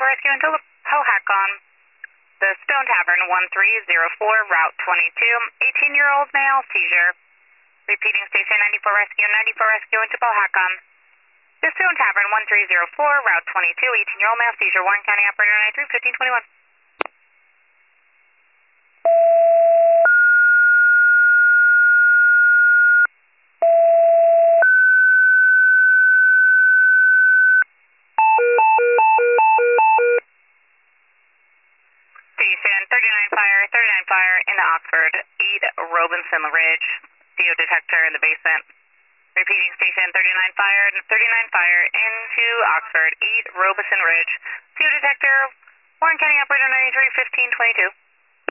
rescue into Powhatan. The Stone Tavern, 1304, Route 22, 18-year-old male, seizure. Repeating station 94 rescue into Powhatan. The Stone Tavern, 1304, Route 22, 18-year-old male, seizure. Warren County Operator 93, 1521. Station 39 fire into Oxford, 8 Robinson Ridge, CO detector in the basement. Repeating station 39 fire into Oxford, 8 Robinson Ridge, CO detector, Warren County Operator 93, 1522.